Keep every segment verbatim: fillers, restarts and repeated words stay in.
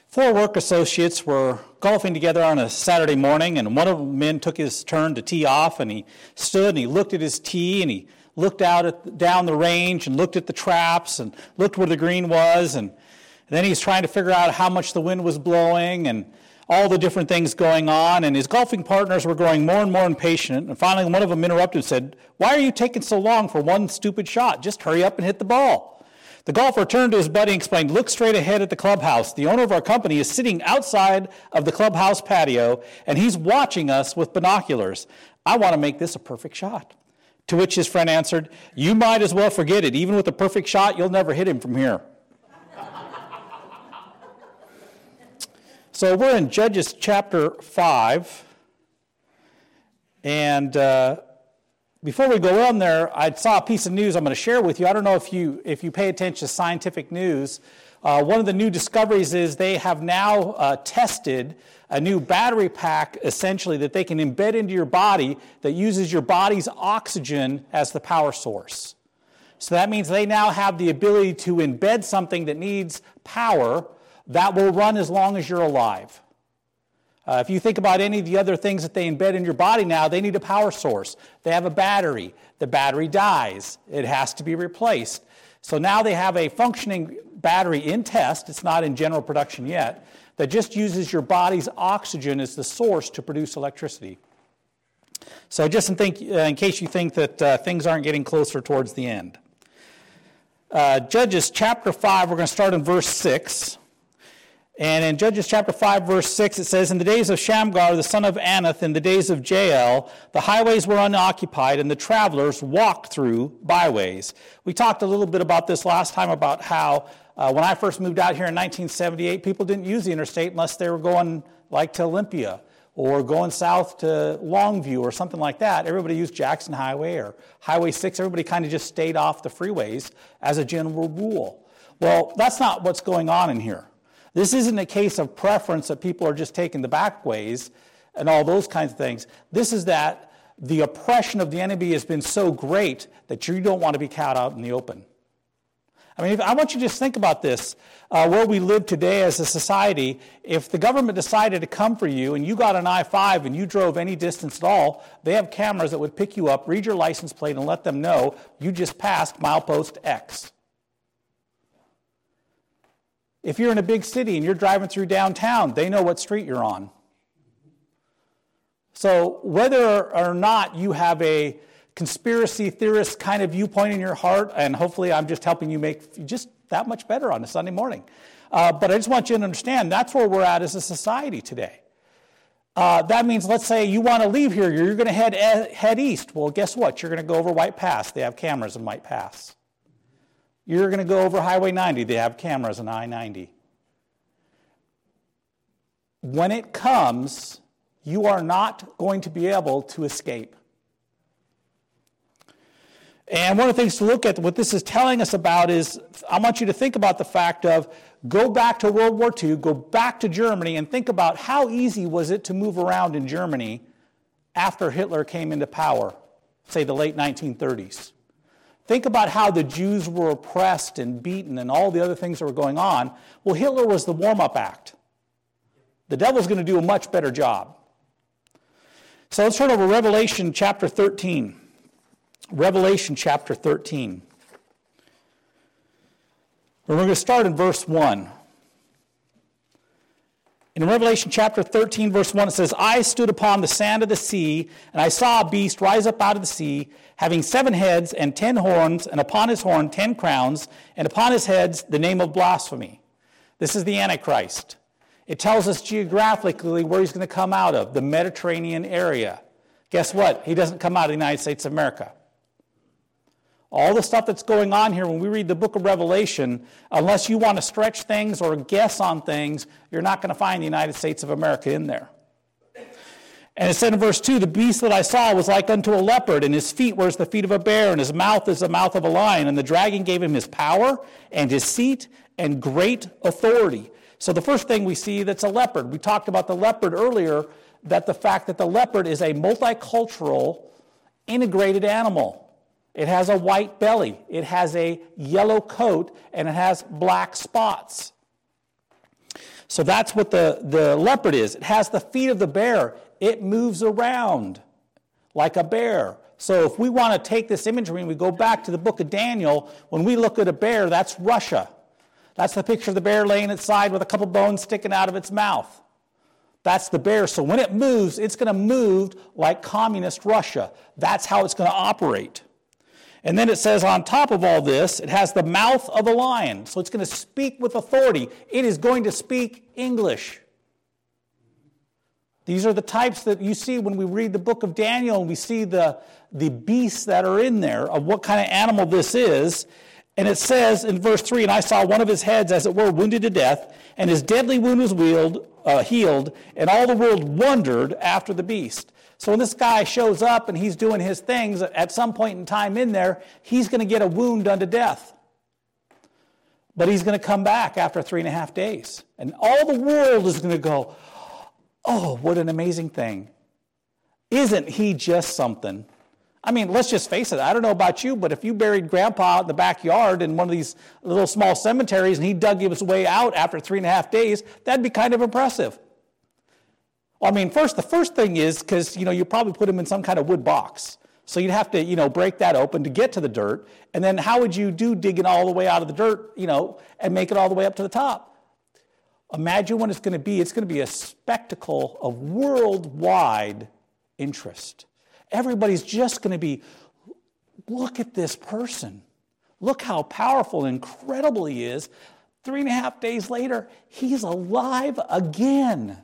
Four work associates were golfing together on a Saturday morning, and one of the men took his turn to tee off, and he stood and he looked at his tee, and he looked out at, down the range and looked at the traps and looked where the green was, and, and then he's trying to figure out how much the wind was blowing and all the different things going on, and his golfing partners were growing more and more impatient, and finally one of them interrupted and said, "Why are you taking so long for one stupid shot? Just hurry up and hit the ball." The golfer turned to his buddy and explained, "Look straight ahead at the clubhouse. The owner of our company is sitting outside of the clubhouse patio, and he's watching us with binoculars. I want to make this a perfect shot." To which his friend answered, "You might as well forget it. Even with a perfect shot, you'll never hit him from here." So we're in Judges chapter five, and uh, before we go on there, I saw a piece of news I'm going to share with you. I don't know if you if you pay attention to scientific news. Uh, one of the new discoveries is they have now uh, tested a new battery pack, essentially, that they can embed into your body that uses your body's oxygen as the power source. So that means they now have the ability to embed something that needs power that will run as long as you're alive. Uh, if you think about any of the other things that they embed in your body now, they need a power source. They have a battery. The battery dies. It has to be replaced. So now they have a functioning battery in test. It's not in general production yet, that just uses your body's oxygen as the source to produce electricity. So just in, think, uh, in case you think that uh, things aren't getting closer towards the end. Uh, Judges chapter five, we're going to start in verse six. And in Judges chapter five, verse six, it says, "In the days of Shamgar, the son of Anath, in the days of Jael, the highways were unoccupied, and the travelers walked through byways." We talked a little bit about this last time, about how uh, when I first moved out here in nineteen seventy-eight, people didn't use the interstate unless they were going like to Olympia or going south to Longview or something like that. Everybody used Jackson Highway or Highway six. Everybody kind of just stayed off the freeways as a general rule. Well, that's not what's going on in here. This isn't a case of preference that people are just taking the back ways and all those kinds of things. This is that the oppression of the enemy has been so great that you don't want to be caught out in the open. I mean, if, I want you to just think about this. Uh, where we live today as a society, if the government decided to come for you and you got an I five and you drove any distance at all, they have cameras that would pick you up, read your license plate, and let them know you just passed milepost X. If you're in a big city and you're driving through downtown, they know what street you're on. So whether or not you have a conspiracy theorist kind of viewpoint in your heart, and hopefully I'm just helping you make just that much better on a Sunday morning. Uh, but I just want you to understand that's where we're at as a society today. Uh, that means, let's say you want to leave here, you're going to head head east. Well, guess what? You're going to go over White Pass. They have cameras in White Pass. You're going to go over Highway ninety. They have cameras on I ninety. When it comes, you are not going to be able to escape. And one of the things to look at, what this is telling us about is, I want you to think about the fact of, go back to World War Two, go back to Germany, and think about how easy was it to move around in Germany after Hitler came into power, say the late nineteen thirties. Think about how the Jews were oppressed and beaten and all the other things that were going on. Well, Hitler was the warm-up act. The devil's going to do a much better job. So let's turn over to Revelation chapter thirteen. Revelation chapter thirteen. And we're going to start in verse one. In Revelation chapter thirteen, verse one, it says, "I stood upon the sand of the sea, and I saw a beast rise up out of the sea, having seven heads and ten horns, and upon his horn ten crowns, and upon his heads the name of blasphemy." This is the Antichrist. It tells us geographically where he's going to come out of, the Mediterranean area. Guess what? He doesn't come out of the United States of America. All the stuff that's going on here, when we read the book of Revelation, unless you want to stretch things or guess on things, you're not going to find the United States of America in there. And it said in verse two, "The beast that I saw was like unto a leopard, and his feet were as the feet of a bear, and his mouth as the mouth of a lion. And the dragon gave him his power and his seat and great authority." So the first thing we see, that's a leopard. We talked about the leopard earlier, that the fact that the leopard is a multicultural, integrated animal. It has a white belly, it has a yellow coat, and it has black spots. So that's what the, the leopard is. It has the feet of the bear. It moves around like a bear. So if we want to take this imagery and we go back to the book of Daniel, when we look at a bear, that's Russia. That's the picture of the bear laying its side with a couple bones sticking out of its mouth. That's the bear. So when it moves, it's going to move like communist Russia. That's how it's going to operate. And then it says on top of all this, it has the mouth of a lion. So it's going to speak with authority. It is going to speak English. These are the types that you see when we read the book of Daniel and we see the, the beasts that are in there of what kind of animal this is. And it says in verse three, and I saw one of his heads, as it were, wounded to death, and his deadly wound was healed, uh, healed, and all the world wondered after the beast. So when this guy shows up and he's doing his things, at some point in time in there, he's going to get a wound unto death. But he's going to come back after three and a half days. And all the world is going to go, oh, what an amazing thing. Isn't he just something? I mean, let's just face it. I don't know about you, but if you buried Grandpa out in the backyard in one of these little small cemeteries and he dug his way out after three and a half days, that'd be kind of impressive. I mean, first, the first thing is, because, you know, you probably put him in some kind of wood box. So you'd have to, you know, break that open to get to the dirt. And then how would you do digging all the way out of the dirt, you know, and make it all the way up to the top? Imagine what it's going to be. It's going to be a spectacle of worldwide interest. Everybody's just going to be, look at this person. Look how powerful and incredible he is. Three and a half days later, he's alive again.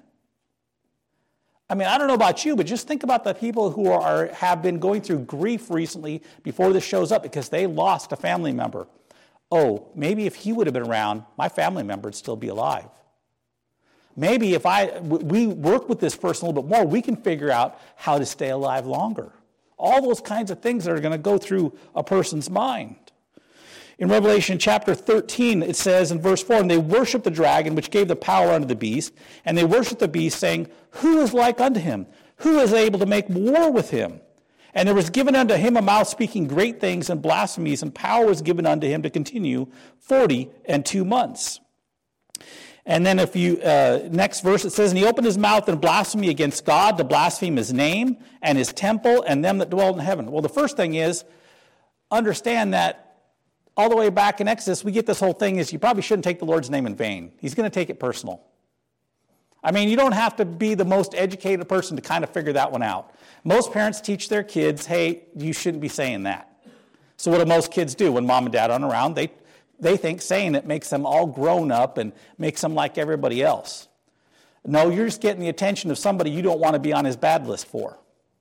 I mean, I don't know about you, but just think about the people who are have been going through grief recently before this shows up because they lost a family member. Oh, maybe if he would have been around, my family member would still be alive. Maybe if I we work with this person a little bit more, we can figure out how to stay alive longer. All those kinds of things that are going to go through a person's mind. In Revelation chapter thirteen, it says in verse four, and they worshiped the dragon, which gave the power unto the beast, and they worshiped the beast, saying, who is like unto him? Who is able to make war with him? And there was given unto him a mouth speaking great things and blasphemies, and power was given unto him to continue forty and two months. And then if you, uh, next verse, it says, and he opened his mouth in blasphemy against God, to blaspheme his name and his temple and them that dwell in heaven. Well, the first thing is, understand that all the way back in Exodus, we get this whole thing is you probably shouldn't take the Lord's name in vain. He's going to take it personal. I mean, you don't have to be the most educated person to kind of figure that one out. Most parents teach their kids, hey, you shouldn't be saying that. So what do most kids do when mom and dad aren't around? They They think saying it makes them all grown up and makes them like everybody else. No, you're just getting the attention of somebody you don't want to be on his bad list for.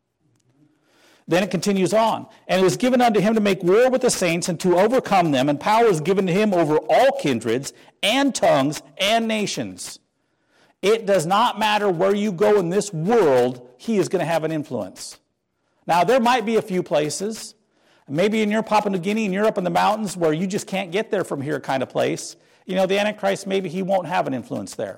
Then it continues on. And it was given unto him to make war with the saints and to overcome them, and power is given to him over all kindreds and tongues and nations. It does not matter where you go in this world, he is going to have an influence. Now, there might be a few places. Maybe in your Papua New Guinea and you're up in the mountains where you just can't get there from here kind of place. You know, the Antichrist, maybe he won't have an influence there.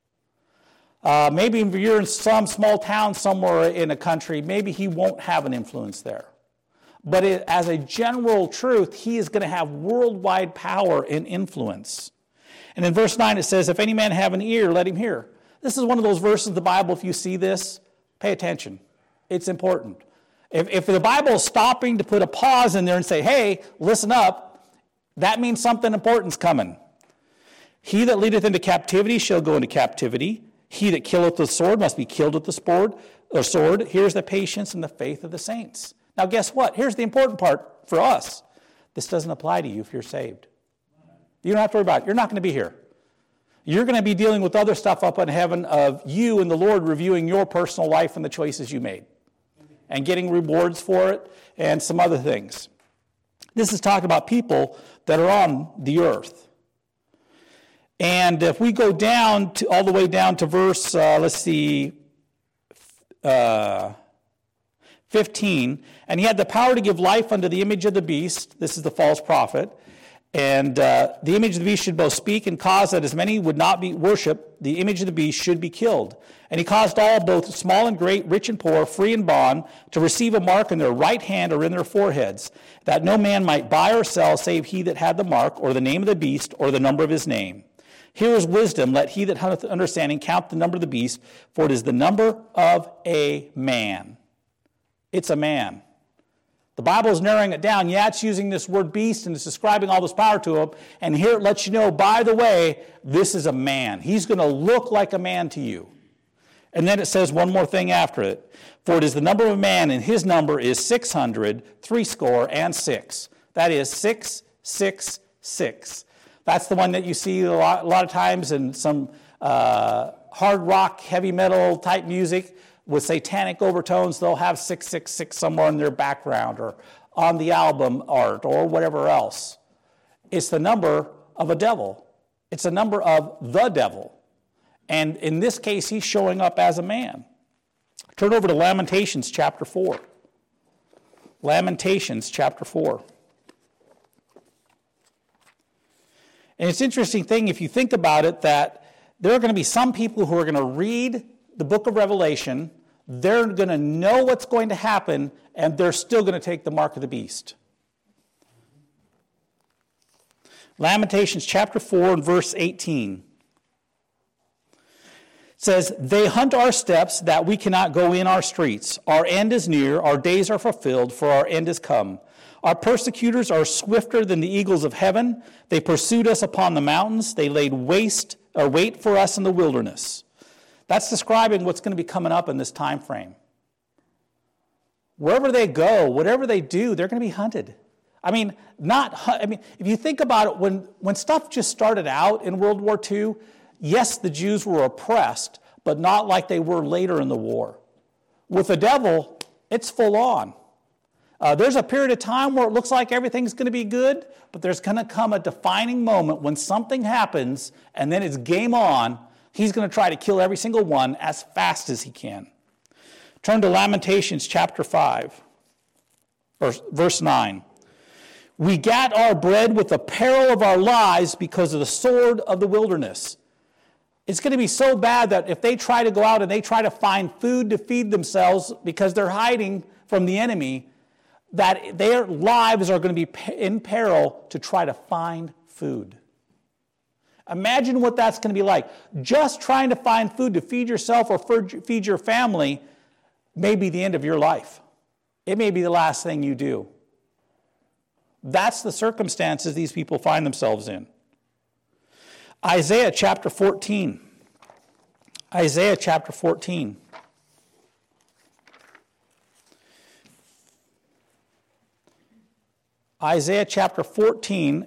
Uh, maybe if you're in some small town somewhere in a country, maybe he won't have an influence there. But it, as a general truth, he is going to have worldwide power and influence. And in verse nine it says, if any man have an ear, let him hear. This is one of those verses of the Bible, if you see this, pay attention. It's important. If, if the Bible is stopping to put a pause in there and say, hey, listen up, that means something important's coming. He that leadeth into captivity shall go into captivity. He that killeth with the sword must be killed with the sword. Or sword. Here's the patience and the faith of the saints. Now guess what? Here's the important part for us. This doesn't apply to you if you're saved. You don't have to worry about it. You're not going to be here. You're going to be dealing with other stuff up in heaven of you and the Lord reviewing your personal life and the choices you made. And getting rewards for it, and some other things. This is talking about people that are on the earth. And if we go down to all the way down to verse, uh, let's see, uh, fifteen, and he had the power to give life unto the image of the beast. This is the false prophet. And uh, the image of the beast should both speak and cause that as many would not be worshipped, the image of the beast should be killed. And he caused all, both small and great, rich and poor, free and bond, to receive a mark in their right hand or in their foreheads, that no man might buy or sell save he that had the mark, or the name of the beast, or the number of his name. Here is wisdom. Let he that hath understanding count the number of the beast, for it is the number of a man. It's a man. The Bible is narrowing it down. Yeah, it's using this word beast and it's describing all this power to him. And here it lets you know, by the way, this is a man. He's going to look like a man to you. And then it says one more thing after it. For it is the number of a man, and his number is six hundred, threescore, and six. That is six, six, six. That's the one that you see a lot, a lot of times in some uh, hard rock, heavy metal type music with satanic overtones. They'll have six six six somewhere in their background or on the album art or whatever else. It's the number of a devil. It's a number of the devil. And in this case, he's showing up as a man. Turn over to Lamentations chapter four. Lamentations chapter four. And it's an interesting thing, if you think about it, that there are going to be some people who are going to read the book of Revelation, they're going to know what's going to happen, and they're still going to take the mark of the beast. Lamentations chapter four and verse eighteen. It says, they hunt our steps that we cannot go in our streets. Our end is near, our days are fulfilled, for our end is come. Our persecutors are swifter than the eagles of heaven. They pursued us upon the mountains. They laid waste or wait for us in the wilderness. That's describing what's going to be coming up in this time frame. Wherever they go, whatever they do, they're going to be hunted. I mean, not. I mean, if you think about it, when when stuff just started out in World War Two, yes, the Jews were oppressed, but not like they were later in the war. With the devil, it's full on. Uh, there's a period of time where it looks like everything's going to be good, but there's going to come a defining moment when something happens, and then it's game on. He's going to try to kill every single one as fast as he can. Turn to Lamentations chapter five, verse, verse nine. We gat our bread with the peril of our lives because of the sword of the wilderness. It's going to be so bad that if they try to go out and they try to find food to feed themselves because they're hiding from the enemy, that their lives are going to be in peril to try to find food. Imagine what that's going to be like. Just trying to find food to feed yourself or feed your family may be the end of your life. It may be the last thing you do. That's the circumstances these people find themselves in. Isaiah chapter fourteen. Isaiah chapter fourteen. Isaiah chapter fourteen.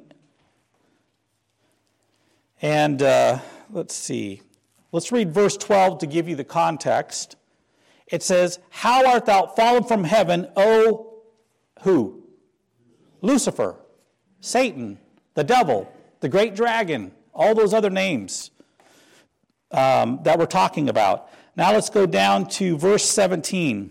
And uh, let's see. Let's read verse twelve to give you the context. It says, how art thou fallen from heaven, O who? Lucifer, Satan, the devil, the great dragon, all those other names um, that we're talking about. Now let's go down to verse seventeen.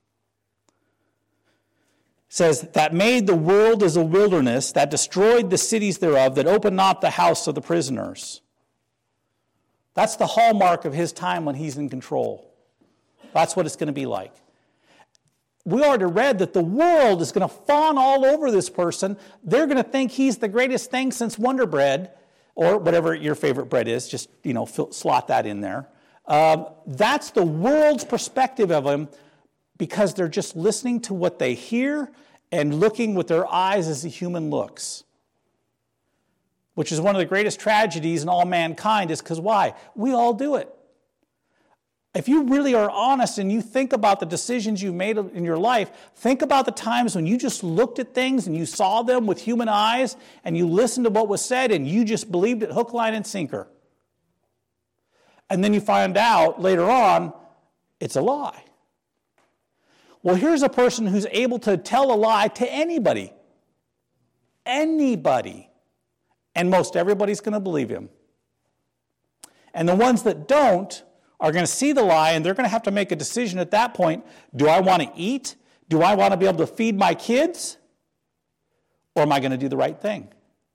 It says, that made the world as a wilderness, that destroyed the cities thereof, that opened not the house of the prisoners. That's the hallmark of his time when he's in control. That's what it's going to be like. We already read that the world is going to fawn all over this person. They're going to think he's the greatest thing since Wonder Bread, or whatever your favorite bread is. Just, you know, fill, slot that in there. Um, that's the world's perspective of him, because they're just listening to what they hear and looking with their eyes as a human looks. Which is one of the greatest tragedies in all mankind, is because why? We all do it. If you really are honest and you think about the decisions you've made in your life, think about the times when you just looked at things and you saw them with human eyes and you listened to what was said and you just believed it hook, line, and sinker. And then you find out later on, it's a lie. Well, here's a person who's able to tell a lie to anybody. Anybody. And most everybody's going to believe him. And the ones that don't are going to see the lie, and they're going to have to make a decision at that point. Do I want to eat? Do I want to be able to feed my kids? Or am I going to do the right thing?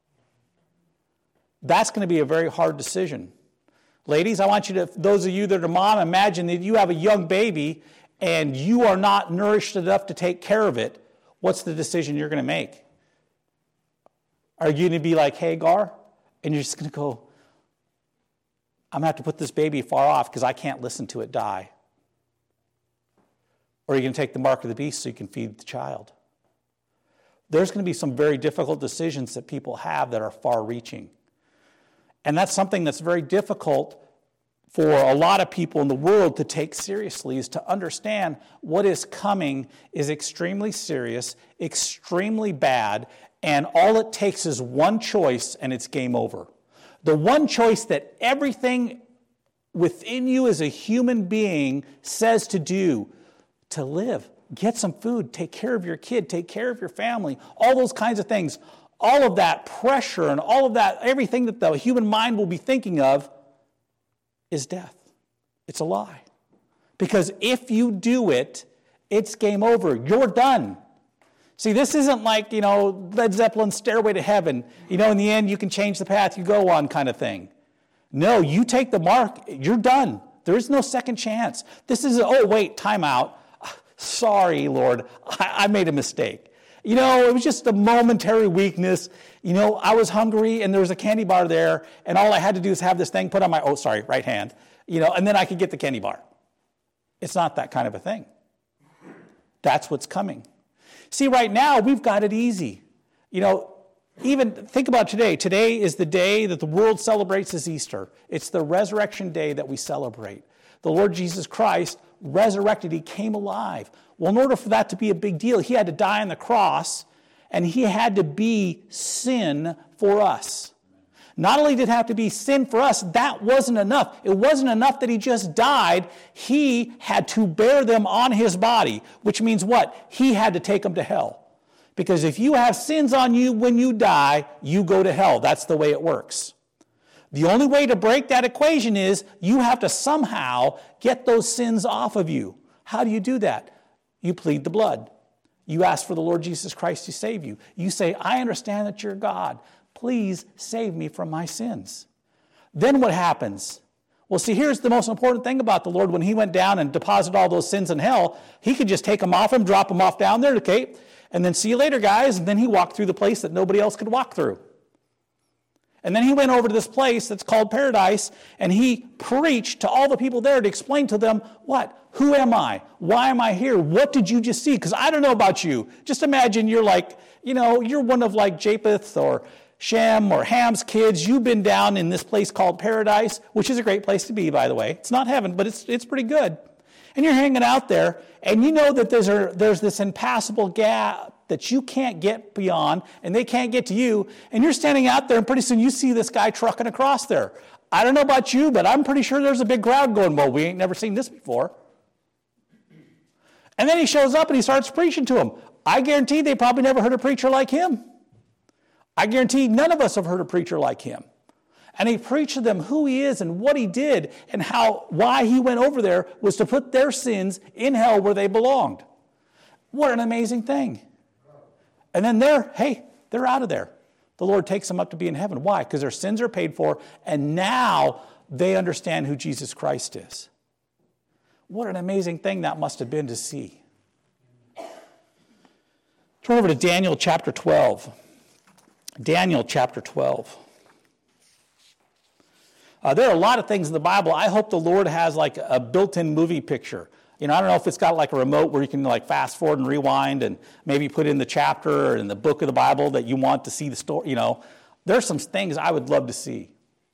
That's going to be a very hard decision. Ladies, I want you to, those of you that are mom, imagine that you have a young baby and you are not nourished enough to take care of it. What's the decision you're going to make? Are you going to be like Hagar? And you're just going to go, I'm going to have to put this baby far off because I can't listen to it die. Or are you going to take the mark of the beast so you can feed the child? There's going to be some very difficult decisions that people have that are far-reaching. And that's something that's very difficult for a lot of people in the world to take seriously, is to understand what is coming is extremely serious, extremely bad, and all it takes is one choice and it's game over. The one choice that everything within you as a human being says to do, to live, get some food, take care of your kid, take care of your family, all those kinds of things. All of that pressure and all of that, everything that the human mind will be thinking of is death. It's a lie. Because if you do it, it's game over. You're done. See, this isn't like, you know, Led Zeppelin's Stairway to Heaven. You know, in the end, you can change the path you go on kind of thing. No, you take the mark, you're done. There is no second chance. This is, oh, wait, time out. Sorry, Lord, I, I made a mistake. You know, it was just a momentary weakness. You know, I was hungry and there was a candy bar there and all I had to do is have this thing put on my, oh, sorry, right hand, you know, and then I could get the candy bar. It's not that kind of a thing. That's what's coming. See, right now, we've got it easy. You know, even think about today. Today is the day that the world celebrates as Easter. It's the resurrection day that we celebrate. The Lord Jesus Christ resurrected. He came alive. Well, in order for that to be a big deal, he had to die on the cross, and he had to be sin for us. Not only did it have to be sin for us, that wasn't enough. It wasn't enough that he just died. He had to bear them on his body, which means what? He had to take them to hell. Because if you have sins on you when you die, you go to hell. That's the way it works. The only way to break that equation is you have to somehow get those sins off of you. How do you do that? You plead the blood. You ask for the Lord Jesus Christ to save you. You say, I understand that you're God. Please save me from my sins. Then what happens? Well, see, here's the most important thing about the Lord. When he went down and deposited all those sins in hell, he could just take them off him, drop them off down there, okay? And then see you later, guys. And then he walked through the place that nobody else could walk through. And then he went over to this place that's called paradise, and he preached to all the people there to explain to them, what? Who am I? Why am I here? What did you just see? Because I don't know about you. Just imagine you're like, you know, you're one of like Japheth or Shem or Ham's kids. You've been down in this place called paradise, which is a great place to be, by the way. It's not heaven, but it's it's pretty good. And you're hanging out there, and you know that there's a, there's this impassable gap that you can't get beyond, and they can't get to you, and you're standing out there, and pretty soon you see this guy trucking across there. I don't know about you, but I'm pretty sure there's a big crowd going, well, we ain't never seen this before. And then he shows up and he starts preaching to them. I guarantee they probably never heard a preacher like him. I guarantee none of us have heard a preacher like him. And he preached to them who he is and what he did and how why he went over there was to put their sins in hell where they belonged. What an amazing thing. And then they're, hey, they're out of there. The Lord takes them up to be in heaven. Why? Because their sins are paid for, and now they understand who Jesus Christ is. What an amazing thing that must have been to see. Turn over to Daniel chapter twelve. Daniel chapter twelve. Uh, there are a lot of things in the Bible. I hope the Lord has like a built-in movie picture. You know, I don't know if it's got like a remote where you can like fast forward and rewind and maybe put in the chapter or in the book of the Bible that you want to see the story. You know, there's some things I would love to see.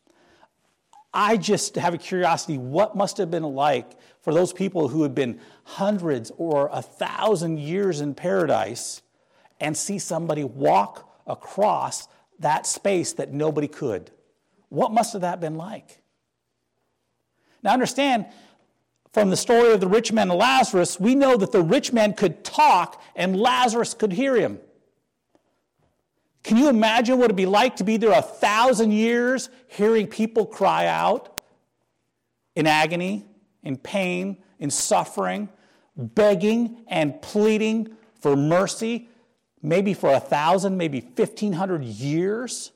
I just have a curiosity, what must have been like for those people who had been hundreds or a thousand years in paradise and see somebody walk across that space that nobody could. What must have that been like? Now understand, from the story of the rich man and Lazarus, we know that the rich man could talk and Lazarus could hear him. Can you imagine what it'd be like to be there a thousand years hearing people cry out in agony, in pain, in suffering, begging and pleading for mercy, maybe for a thousand, maybe fifteen hundred years?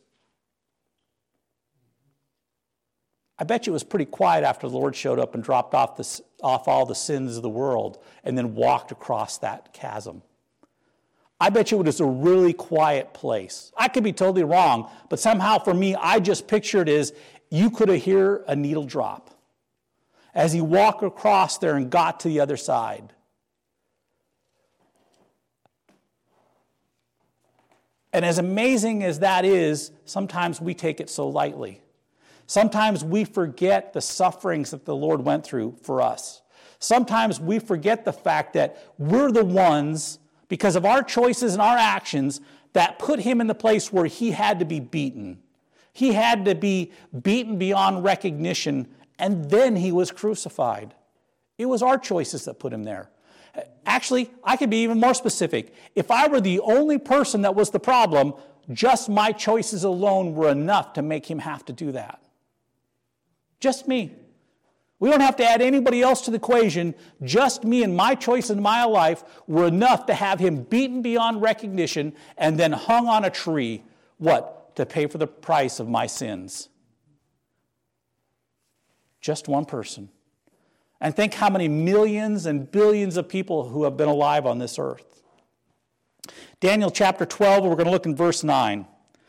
I bet you it was pretty quiet after the Lord showed up and dropped off, the, off all the sins of the world and then walked across that chasm. I bet you it was a really quiet place. I could be totally wrong, but somehow for me, I just pictured it as you could have heard a needle drop as he walked across there and got to the other side. And as amazing as that is, sometimes we take it so lightly. Sometimes we forget the sufferings that the Lord went through for us. Sometimes we forget the fact that we're the ones, because of our choices and our actions, that put him in the place where he had to be beaten. He had to be beaten beyond recognition, and then he was crucified. It was our choices that put him there. Actually, I could be even more specific. If I were the only person that was the problem, just my choices alone were enough to make him have to do that. Just me. We don't have to add anybody else to the equation. Just me and my choice in my life were enough to have him beaten beyond recognition and then hung on a tree. What? To pay for the price of my sins. Just one person. And think how many millions and billions of people who have been alive on this earth. Daniel chapter twelve, we're going to look in verse nine.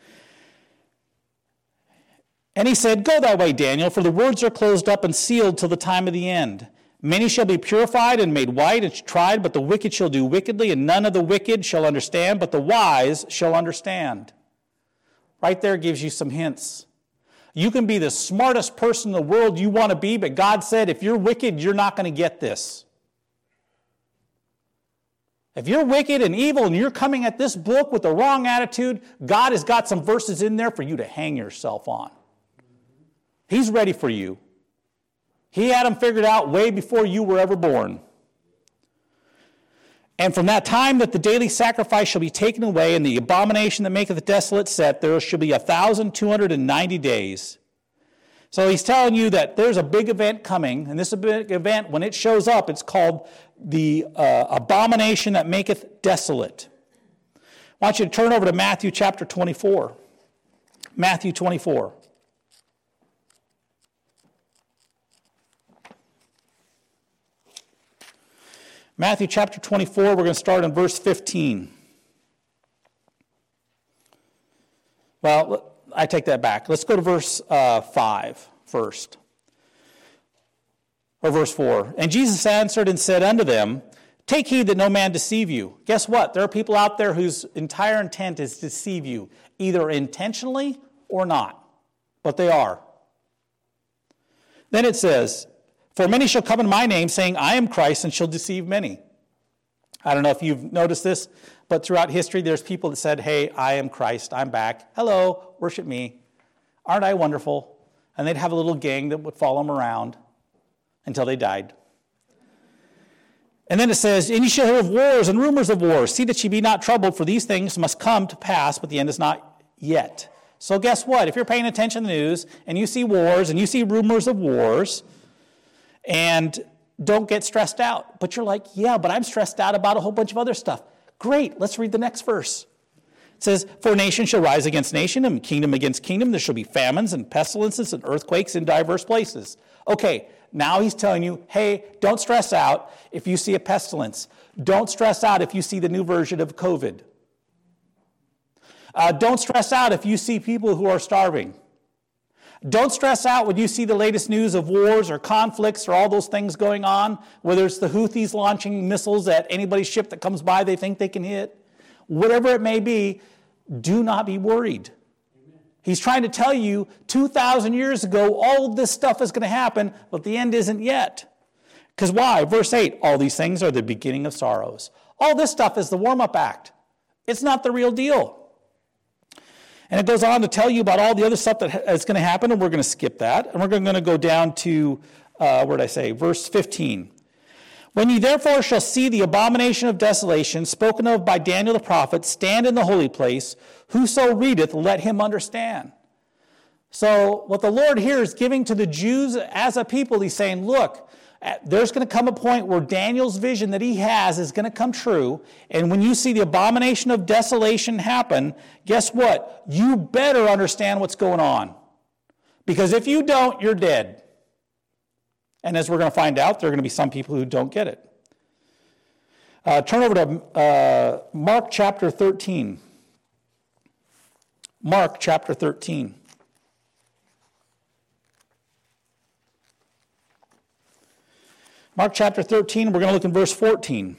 And he said, "Go thy way, Daniel, for the words are closed up and sealed till the time of the end. Many shall be purified and made white and tried, but the wicked shall do wickedly, and none of the wicked shall understand, but the wise shall understand." Right there gives you some hints. You can be the smartest person in the world you want to be, but God said, if you're wicked, you're not going to get this. If you're wicked and evil and you're coming at this book with the wrong attitude, God has got some verses in there for you to hang yourself on. He's ready for you. He had them figured out way before you were ever born. "And from that time that the daily sacrifice shall be taken away, and the abomination that maketh desolate set, there shall be a thousand two hundred and ninety days." So he's telling you that there's a big event coming, and this big event, when it shows up, it's called the uh, abomination that maketh desolate. I want you to turn over to Matthew chapter twenty-four. Matthew twenty-four. Matthew chapter twenty-four, we're going to start in verse fifteen. Well, I take that back. Let's go to verse uh, five first. Or verse four. "And Jesus answered and said unto them, Take heed that no man deceive you." Guess what? There are people out there whose entire intent is to deceive you, either intentionally or not. But they are. Then it says, "For many shall come in my name, saying, I am Christ, and shall deceive many." I don't know if you've noticed this, but throughout history, there's people that said, "Hey, I am Christ, I'm back. Hello, worship me. Aren't I wonderful?" And they'd have a little gang that would follow them around until they died. And then it says, "And ye shall hear of wars and rumors of wars. See that ye be not troubled, for these things must come to pass, but the end is not yet." So guess what? If you're paying attention to the news, and you see wars, and you see rumors of wars, and don't get stressed out. But you're like, yeah, but I'm stressed out about a whole bunch of other stuff. Great, let's read the next verse. It says, "For nation shall rise against nation, and kingdom against kingdom. There shall be famines and pestilences and earthquakes in diverse places." Okay, now he's telling you, hey, don't stress out if you see a pestilence. Don't stress out if you see the new version of COVID. Uh, don't stress out if you see people who are starving. Don't stress out when you see the latest news of wars or conflicts or all those things going on, whether it's the Houthis launching missiles at anybody's ship that comes by they think they can hit. Whatever it may be, do not be worried. Amen. He's trying to tell you two thousand years ago, all of this stuff is going to happen, but the end isn't yet. Because why? Verse eight, "All these things are the beginning of sorrows." All this stuff is the warm-up act. It's not the real deal. And it goes on to tell you about all the other stuff that is going to happen, and we're going to skip that. And we're going to go down to, uh, where did I say, verse fifteen. "When ye therefore shall see the abomination of desolation, spoken of by Daniel the prophet, stand in the holy place, whoso readeth, let him understand." So what the Lord here is giving to the Jews as a people, he's saying, look, there's going to come a point where Daniel's vision that he has is going to come true. And when you see the abomination of desolation happen, guess what? You better understand what's going on. Because if you don't, you're dead. And as we're going to find out, there are going to be some people who don't get it. Uh, turn over to uh, Mark chapter thirteen. Mark chapter thirteen. Mark chapter thirteen, we're going to look in verse fourteen.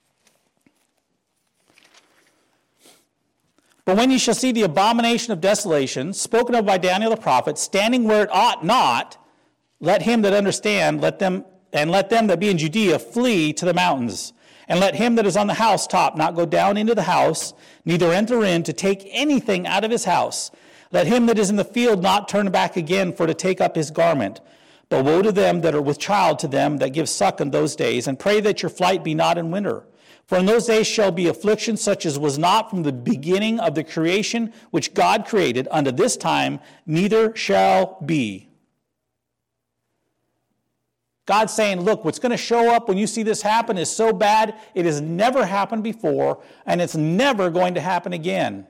But when you shall see the abomination of desolation, spoken of by Daniel the prophet, standing where it ought not, let him that understand, let them, and let them that be in Judea flee to the mountains. And let him that is on the housetop not go down into the house, neither enter in to take anything out of his house. Let him that is in the field not turn back again for to take up his garment. But woe to them that are with child, to them that give suck in those days, and pray that your flight be not in winter. For in those days shall be affliction such as was not from the beginning of the creation which God created unto this time, neither shall be. God's saying, look, what's going to show up when you see this happen is so bad, it has never happened before, and it's never going to happen again.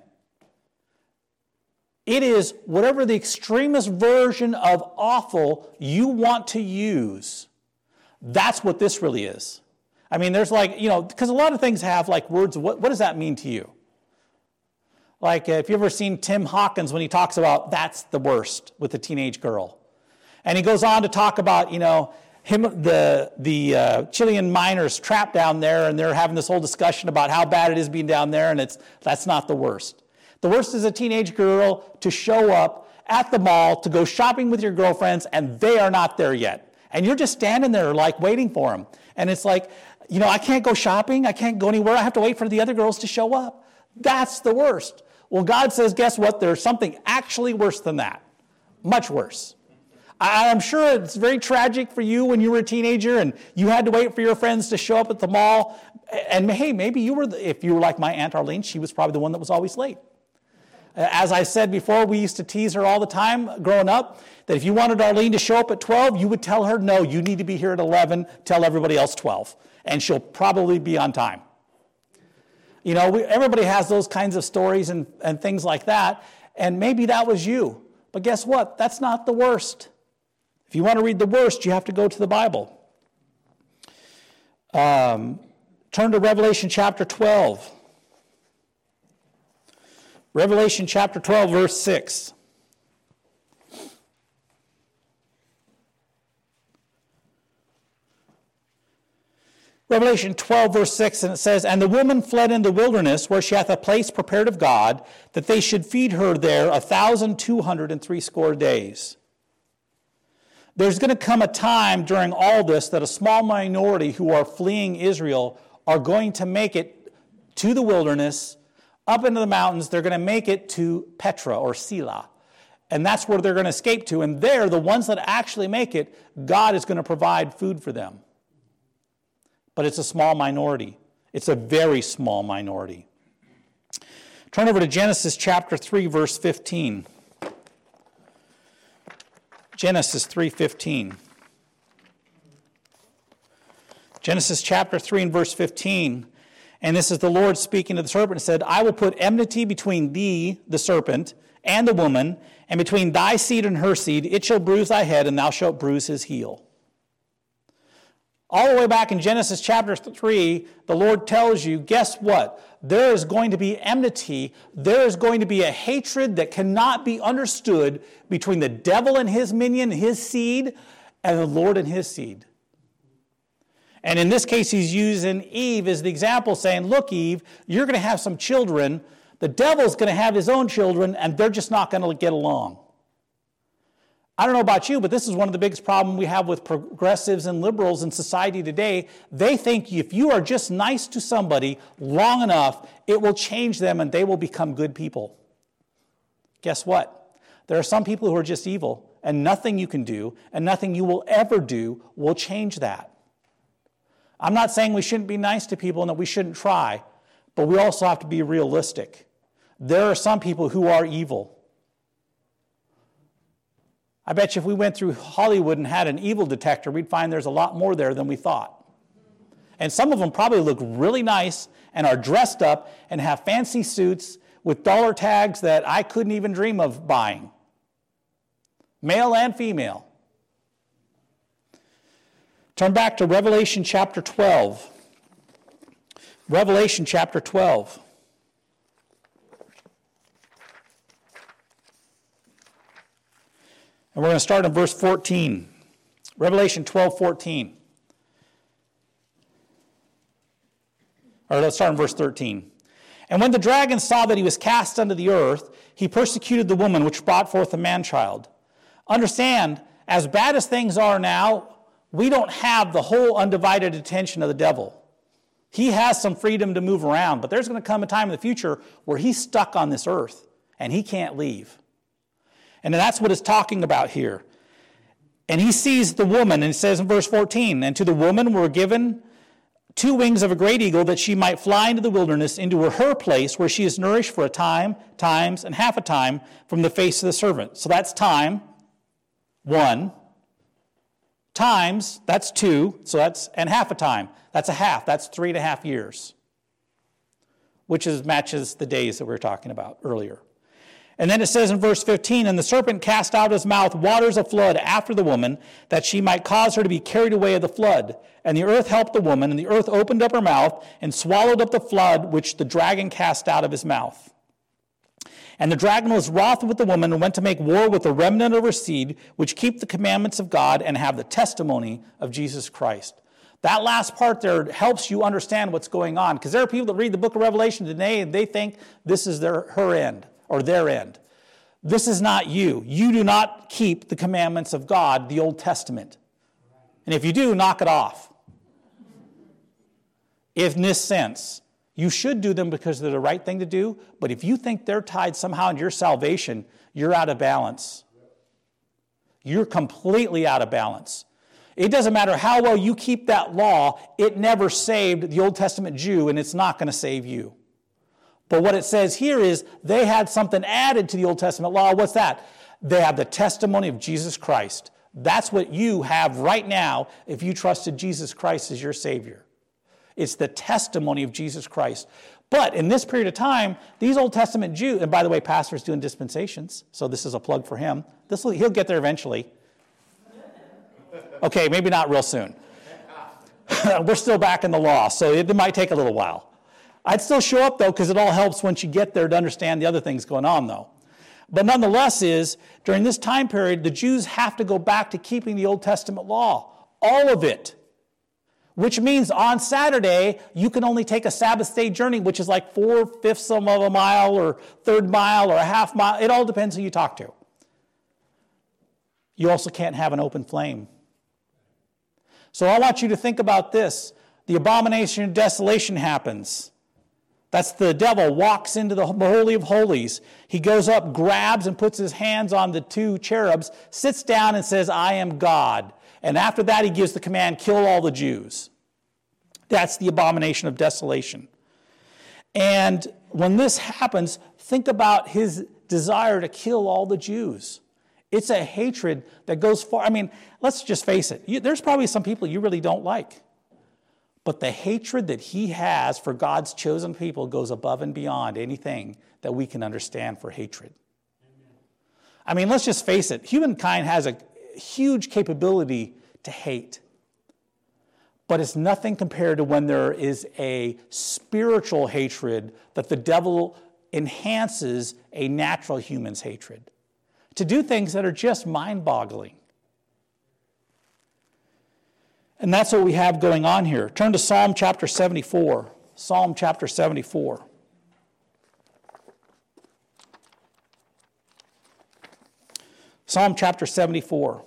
It is whatever the extremist version of awful you want to use. That's what this really is. I mean, there's like, you know, because a lot of things have like words. What, what does that mean to you? Like, uh, if you've ever seen Tim Hawkins when he talks about that's the worst with the teenage girl. And he goes on to talk about, you know, him, the, the uh, Chilean miners trapped down there, and they're having this whole discussion about how bad it is being down there, and it's that's not the worst. The worst is a teenage girl to show up at the mall to go shopping with your girlfriends, and they are not there yet. And you're just standing there like waiting for them. And it's like, you know, I can't go shopping. I can't go anywhere. I have to wait for the other girls to show up. That's the worst. Well, God says, guess what? There's something actually worse than that. Much worse. I'm sure it's very tragic for you when you were a teenager and you had to wait for your friends to show up at the mall. And hey, maybe you were, the, if you were like my Aunt Arlene, she was probably the one that was always late. As I said before, we used to tease her all the time growing up that if you wanted Arlene to show up at twelve, you would tell her, no, you need to be here at eleven, tell everybody else twelve, and she'll probably be on time. You know, we, everybody has those kinds of stories and, and things like that, and maybe that was you. But guess what? That's not the worst. If you want to read the worst, you have to go to the Bible. Um, turn to Revelation chapter twelve. Revelation chapter twelve, verse six. Revelation twelve, verse six, and it says, And the woman fled in the wilderness, where she hath a place prepared of God, that they should feed her there a thousand two hundred and threescore days. There's going to come a time during all this that a small minority who are fleeing Israel are going to make it to the wilderness, up into the mountains. They're going to make it to Petra or Selah. And that's where they're going to escape to. And there, the ones that actually make it, God is going to provide food for them. But it's a small minority. It's a very small minority. Turn over to Genesis chapter three, verse fifteen. Genesis three fifteen. Genesis chapter three and verse fifteen. And this is the Lord speaking to the serpent and said, I will put enmity between thee, the serpent, and the woman, and between thy seed and her seed. It shall bruise thy head, and thou shalt bruise his heel. All the way back in Genesis chapter three, the Lord tells you, guess what? There is going to be enmity. There is going to be a hatred that cannot be understood between the devil and his minion, his seed, and the Lord and his seed. And in this case, he's using Eve as the example, saying, look, Eve, you're going to have some children. The devil's going to have his own children, and they're just not going to get along. I don't know about you, but this is one of the biggest problems we have with progressives and liberals in society today. They think if you are just nice to somebody long enough, it will change them and they will become good people. Guess what? There are some people who are just evil, and nothing you can do and nothing you will ever do will change that. I'm not saying we shouldn't be nice to people and that we shouldn't try, but we also have to be realistic. There are some people who are evil. I bet you if we went through Hollywood and had an evil detector, we'd find there's a lot more there than we thought. And some of them probably look really nice and are dressed up and have fancy suits with dollar tags that I couldn't even dream of buying. Male and female. Turn back to Revelation chapter twelve. Revelation chapter twelve. And we're going to start in verse fourteen. Revelation twelve, fourteen. Or let's start in verse thirteen. And when the dragon saw that he was cast unto the earth, he persecuted the woman which brought forth a man-child. Understand, as bad as things are now, we don't have the whole undivided attention of the devil. He has some freedom to move around, but there's going to come a time in the future where he's stuck on this earth and he can't leave. And that's what it's talking about here. And he sees the woman, and it says in verse fourteen, and to the woman were given two wings of a great eagle, that she might fly into the wilderness, into her place, where she is nourished for a time, times, and half a time from the face of the servant. So that's time, one. Times, that's two. So that's, and half a time. That's a half. That's three and a half years. Which is matches the days that we were talking about earlier. And then it says in verse fifteen, and the serpent cast out his mouth waters of flood after the woman, that she might cause her to be carried away of the flood. And the earth helped the woman, and the earth opened up her mouth, and swallowed up the flood which the dragon cast out of his mouth. And the dragon was wroth with the woman, and went to make war with the remnant of her seed, which keep the commandments of God, and have the testimony of Jesus Christ. That last part there helps you understand what's going on, because there are people that read the book of Revelation today, and they think this is their her end. Or their end. This is not you. You do not keep the commandments of God, the Old Testament. And if you do, knock it off. If in this sense, you should do them because they're the right thing to do, but if you think they're tied somehow into your salvation, you're out of balance. You're completely out of balance. It doesn't matter how well you keep that law, it never saved the Old Testament Jew, and it's not going to save you. But what it says here is they had something added to the Old Testament law. What's that? They have the testimony of Jesus Christ. That's what you have right now if you trusted Jesus Christ as your Savior. It's the testimony of Jesus Christ. But in this period of time, these Old Testament Jews, and by the way, Pastor's doing dispensations, so this is a plug for him. This will, he'll get there eventually. Okay, maybe not real soon. We're still back in the law, so it might take a little while. I'd still show up, though, because it all helps once you get there to understand the other things going on, though. But nonetheless is, during this time period, the Jews have to go back to keeping the Old Testament law. All of it. Which means on Saturday, you can only take a Sabbath day journey, which is like four-fifths of a mile or third mile or a half mile. It all depends who you talk to. You also can't have an open flame. So I want you to think about this. The abomination of desolation happens. That's the devil walks into the Holy of Holies. He goes up, grabs, and puts his hands on the two cherubs, sits down and says, I am God. And after that, he gives the command, kill all the Jews. That's the abomination of desolation. And when this happens, think about his desire to kill all the Jews. It's a hatred that goes far. I mean, let's just face it. You, there's probably some people you really don't like. But the hatred that he has for God's chosen people goes above and beyond anything that we can understand for hatred. Amen. I mean, let's just face it. Humankind has a huge capability to hate. But it's nothing compared to when there is a spiritual hatred that the devil enhances a natural human's hatred. To do things that are just mind-boggling. And that's what we have going on here. Turn to Psalm chapter seventy-four. Psalm chapter seventy-four. Psalm chapter seventy-four.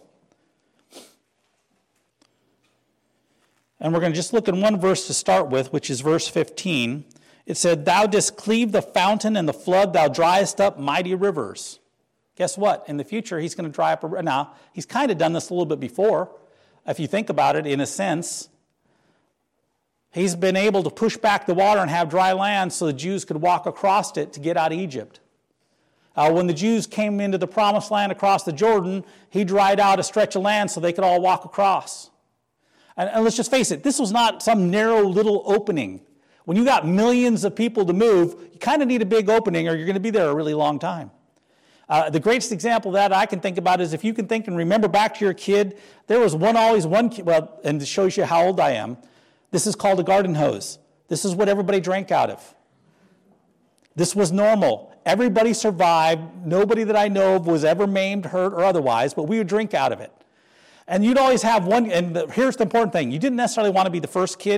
And we're going to just look at one verse to start with, which is verse fifteen. It said, Thou didst cleave the fountain and the flood, thou driest up mighty rivers. Guess what? In the future, he's going to dry up a river. Now, he's kind of done this a little bit before. If you think about it, in a sense, he's been able to push back the water and have dry land so the Jews could walk across it to get out of Egypt. Uh, when the Jews came into the promised land across the Jordan, he dried out a stretch of land so they could all walk across. And, and let's just face it, this was not some narrow little opening. When you got millions of people to move, you kind of need a big opening or you're going to be there a really long time. Uh, the greatest example of that I can think about is if you can think and remember back to your kid, there was one always one kid, well, and it shows you how old I am. This is called a garden hose. This is what everybody drank out of. This was normal. Everybody survived. Nobody that I know of was ever maimed, hurt, or otherwise, but we would drink out of it. And you'd always have one, and the, here's the important thing. You didn't necessarily want to be the first kid,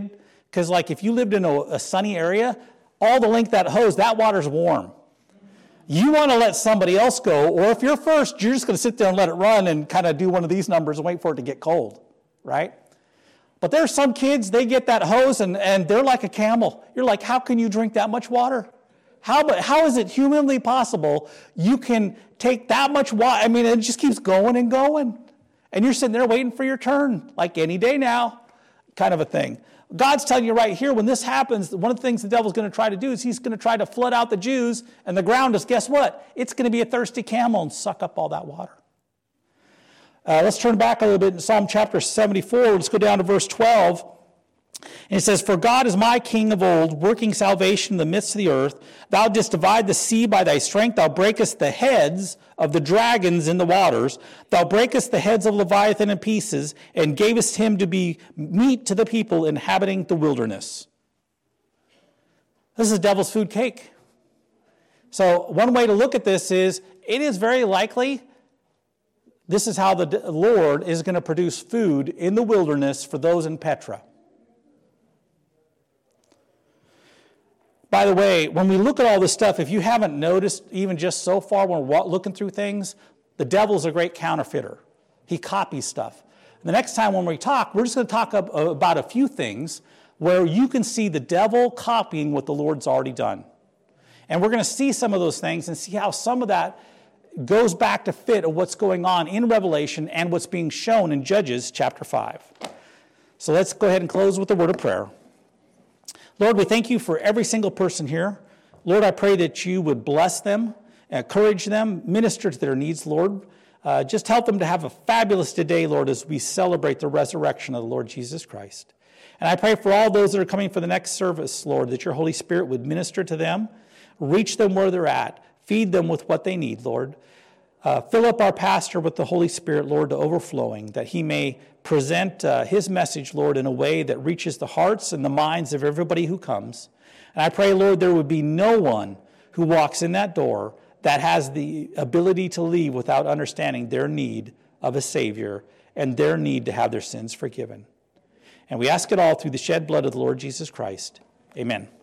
Because like if you lived in a, a sunny area, all the length of that hose, that water's warm. You want to let somebody else go, or if you're first, you're just going to sit there and let it run and kind of do one of these numbers and wait for it to get cold, right? But there's some kids, they get that hose and, and they're like a camel. You're like, how can you drink that much water? How, how is it humanly possible you can take that much water? I mean, it just keeps going and going. And you're sitting there waiting for your turn, like any day now, kind of a thing. God's telling you right here, when this happens, one of the things the devil's going to try to do is he's going to try to flood out the Jews, and the ground is, guess what? It's going to be a thirsty camel and suck up all that water. Uh, let's turn back a little bit in Psalm chapter seventy-four. Let's go down to verse twelve. And it says, "For God is my king of old, working salvation in the midst of the earth. Thou didst divide the sea by thy strength. Thou breakest the heads of the dragons in the waters. Thou breakest the heads of Leviathan in pieces, and gavest him to be meat to the people inhabiting the wilderness." This is devil's food cake. So one way to look at this is, it is very likely this is how the Lord is going to produce food in the wilderness for those in Petra. By the way, when we look at all this stuff, if you haven't noticed, even just so far when we're looking through things, the devil's a great counterfeiter. He copies stuff. The next time when we talk, we're just going to talk about a few things where you can see the devil copying what the Lord's already done. And we're going to see some of those things and see how some of that goes back to fit of what's going on in Revelation and what's being shown in Judges chapter five. So let's go ahead and close with a word of prayer. Lord, we thank you for every single person here. Lord, I pray that you would bless them, encourage them, minister to their needs, Lord. Uh, just help them to have a fabulous day, Lord, as we celebrate the resurrection of the Lord Jesus Christ. And I pray for all those that are coming for the next service, Lord, that your Holy Spirit would minister to them, reach them where they're at, feed them with what they need, Lord. Uh, fill up our pastor with the Holy Spirit, Lord, to overflowing, that he may present uh, his message, Lord, in a way that reaches the hearts and the minds of everybody who comes. And I pray, Lord, there would be no one who walks in that door that has the ability to leave without understanding their need of a Savior and their need to have their sins forgiven. And we ask it all through the shed blood of the Lord Jesus Christ. Amen.